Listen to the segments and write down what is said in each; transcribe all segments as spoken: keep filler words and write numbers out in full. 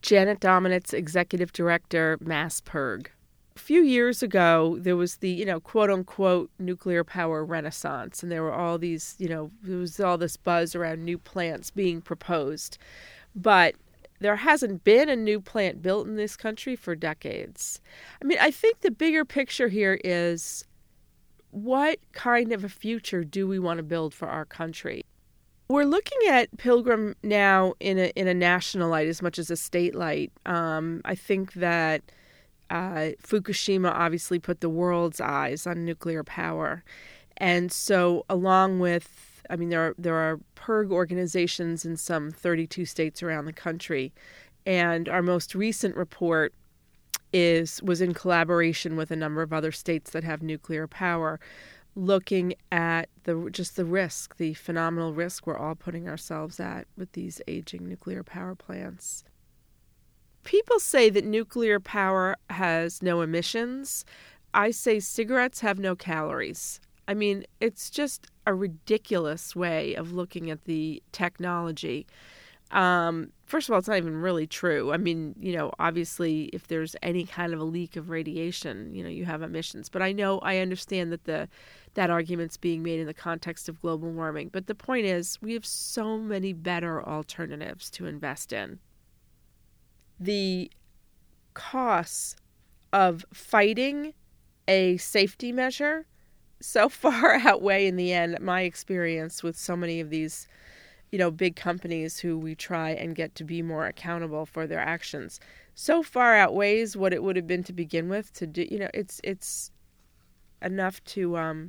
Janet Dominitz, Executive Director, MassPIRG. A few years ago, there was the, you know, quote-unquote nuclear power renaissance, and there were all these, you know, there was all this buzz around new plants being proposed. But there hasn't been a new plant built in this country for decades. I mean, I think the bigger picture here is, what kind of a future do we want to build for our country? We're looking at Pilgrim now in a in a national light as much as a state light. Um, I think that uh, Fukushima obviously put the world's eyes on nuclear power. And so along with, I mean, there are, there are PIRG organizations in some thirty-two states around the country. And our most recent report is was in collaboration with a number of other states that have nuclear power, looking at the just the risk, the phenomenal risk we're all putting ourselves at with these aging nuclear power plants. People say that nuclear power has no emissions. I say cigarettes have no calories. I mean, it's just a ridiculous way of looking at the technology. Um, first of all, it's not even really true. I mean, you know, obviously, if there's any kind of a leak of radiation, you know, you have emissions. But I know, I understand that the that argument's being made in the context of global warming. But the point is, we have so many better alternatives to invest in. The costs of fighting a safety measure so far outweigh, in the end, my experience with so many of these, you know, big companies who we try and get to be more accountable for their actions. So far outweighs what it would have been to begin with. To do, you know, it's it's enough to um,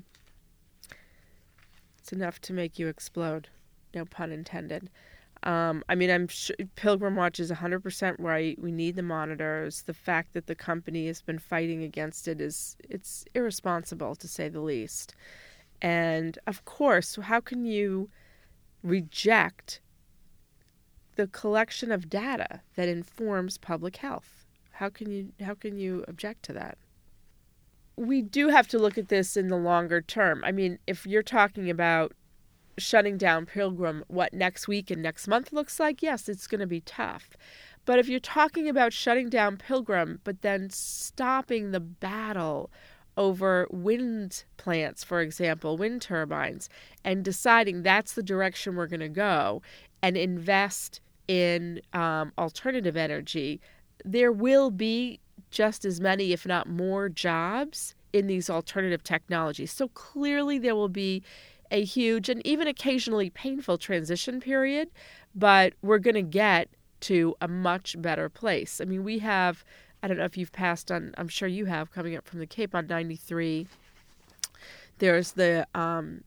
it's enough to make you explode. No pun intended. Um, I mean, I'm sure Pilgrim Watch is one hundred percent right. We need the monitors. The fact that the company has been fighting against it is it's irresponsible, to say the least. And of course, how can you reject the collection of data that informs public health? How can you how can you object to that? We do have to look at this in the longer term. I mean, if you're talking about shutting down Pilgrim, what next week and next month looks like, yes, it's going to be tough. But if you're talking about shutting down Pilgrim, but then stopping the battle over wind plants, for example, wind turbines, and deciding that's the direction we're going to go and invest in um, alternative energy, there will be just as many, if not more, jobs in these alternative technologies. So clearly there will be a huge and even occasionally painful transition period, but we're going to get to a much better place. I mean, we have, I don't know if you've passed on, I'm sure you have, coming up from the Cape on ninety-three. There's the, um,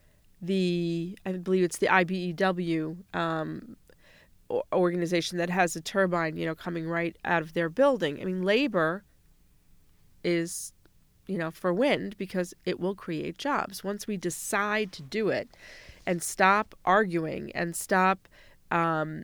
the I believe it's the I B E W um, organization that has a turbine, you know, coming right out of their building. I mean, labor is, you know, for wind because it will create jobs. Once we decide to do it and stop arguing and stop um,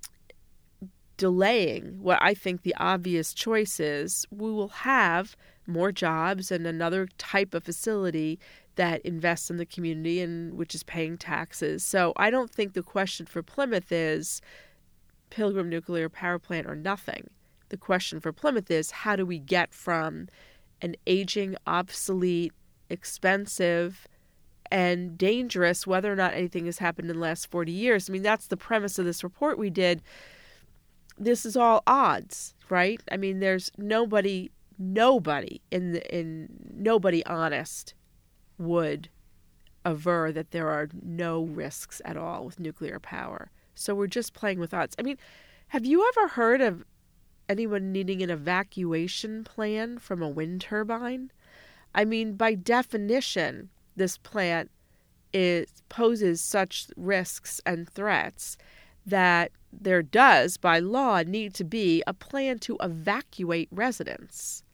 delaying what I think the obvious choice is, we will have more jobs and another type of facility that invests in the community and which is paying taxes. So I don't think the question for Plymouth is Pilgrim nuclear power plant or nothing. The question for Plymouth is, how do we get from an aging, obsolete, expensive, and dangerous, whether or not anything has happened in the last forty years. I mean, that's the premise of this report we did. This is all odds, right? I mean, there's nobody, nobody in the, in nobody honest would aver that there are no risks at all with nuclear power. So we're just playing with odds. I mean, have you ever heard of anyone needing an evacuation plan from a wind turbine? I mean, by definition, this plant is, poses such risks and threats that there does, by law, need to be a plan to evacuate residents.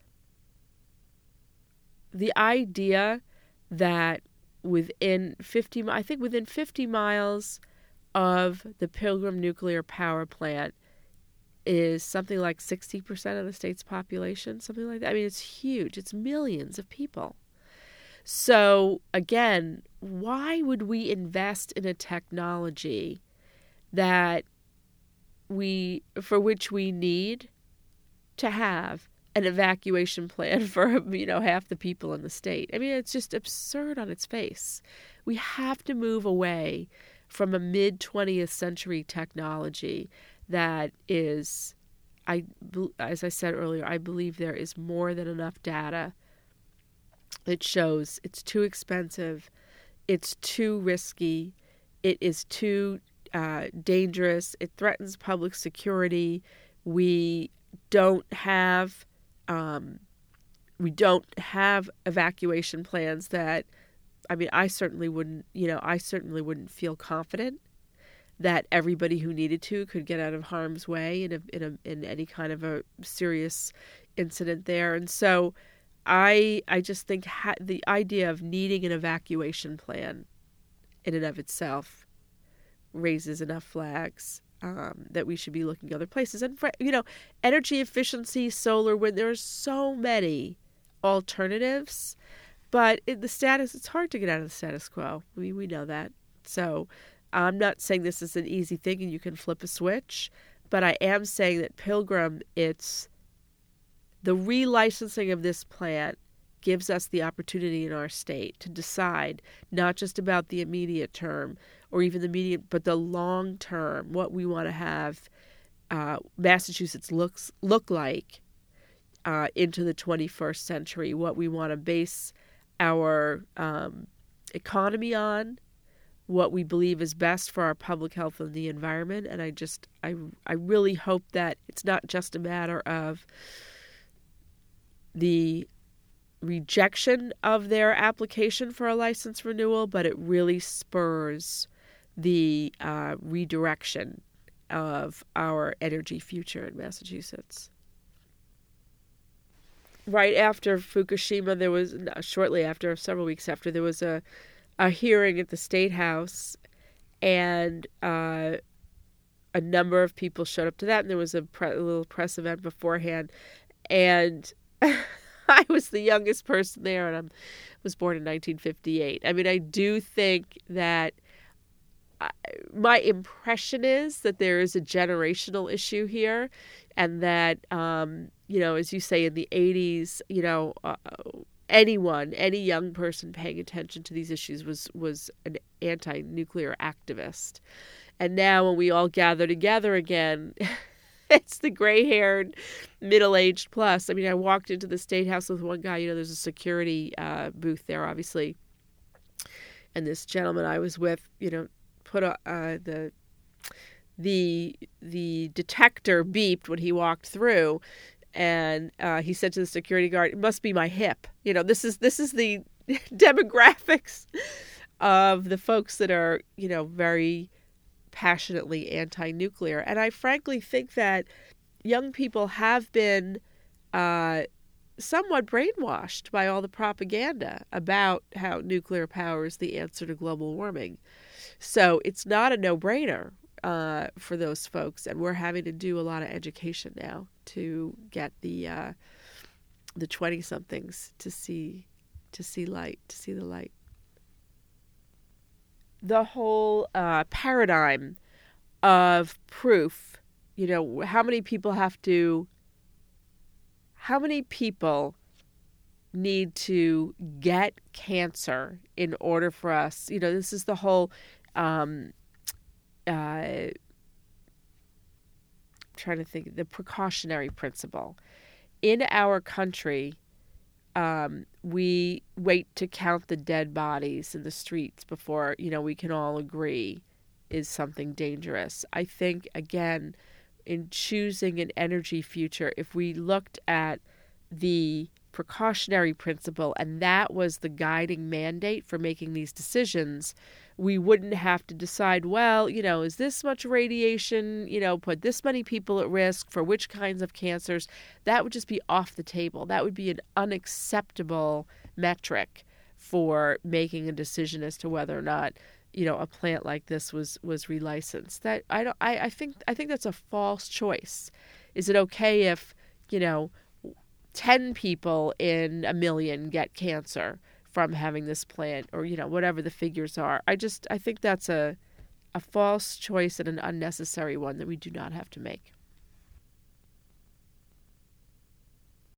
The idea that within fifty, I think within fifty miles of the Pilgrim nuclear power plant is something like sixty percent of the state's population, something like that. I mean, it's huge. It's millions of people. So, again, why would we invest in a technology that we for which we need to have an evacuation plan for, you know, half the people in the state. I mean, it's just absurd on its face. We have to move away from a mid-twentieth century technology that is, I, as I said earlier, I believe there is more than enough data that shows it's too expensive, it's too risky, it is too uh, dangerous, it threatens public security. We don't have um, we don't have evacuation plans that, I mean, I certainly wouldn't, you know, I certainly wouldn't feel confident that everybody who needed to could get out of harm's way in a, in a, in any kind of a serious incident there. And so I I just think ha- the idea of needing an evacuation plan in and of itself raises enough flags um, that we should be looking other places. And, for, you know, energy efficiency, solar, wind, there are so many alternatives. But in the status, it's hard to get out of the status quo. We we know that. So I'm not saying this is an easy thing and you can flip a switch, but I am saying that Pilgrim, it's the relicensing of this plant gives us the opportunity in our state to decide not just about the immediate term or even the immediate, but the long term, what we want to have uh, Massachusetts looks look like uh, into the twenty-first century, what we want to base our um, economy on, what we believe is best for our public health and the environment. And I just, I, I really hope that it's not just a matter of the rejection of their application for a license renewal, but it really spurs the uh, redirection of our energy future in Massachusetts. Right after Fukushima, there was, shortly after, several weeks after, there was a, a hearing at the State House, and uh, a number of people showed up to that, and there was a, pre- a little press event beforehand, and I was the youngest person there, and I was born in nineteen fifty-eight. I mean, I do think that I, my impression is that there is a generational issue here, and that, um, you know, as you say, in the eighties, you know, uh, anyone, any young person paying attention to these issues was, was an anti-nuclear activist. And now when we all gather together again, it's the gray-haired, middle-aged plus. I mean, I walked into the State House with one guy. You know, there's a security uh, booth there, obviously. And this gentleman I was with, you know, put a, uh, the the the detector beeped when he walked through, and uh, he said to the security guard, "It must be my hip." You know, this is this is the demographics of the folks that are, you know, very passionately anti-nuclear. And I frankly think that young people have been uh, somewhat brainwashed by all the propaganda about how nuclear power is the answer to global warming. So it's not a no-brainer uh, for those folks, and we're having to do a lot of education now to get the uh, the twenty-somethings to see to see light, to see the light. The whole uh, paradigm of proof, you know, how many people have to, how many people need to get cancer in order for us, you know, this is the whole, um, uh, trying to think, the precautionary principle. In our country, Um, we wait to count the dead bodies in the streets before, you know, we can all agree is something dangerous. I think, again, in choosing an energy future, if we looked at the precautionary principle and that was the guiding mandate for making these decisions, we wouldn't have to decide, well, you know, is this much radiation, you know, put this many people at risk for which kinds of cancers? That would just be off the table. That would be an unacceptable metric for making a decision as to whether or not, you know, a plant like this was was relicensed. That I don't I, I think I think that's a false choice. Is it okay if, you know, ten people in a million get cancer from having this plant, or, you know, whatever the figures are? I just, I think that's a, a false choice and an unnecessary one that we do not have to make.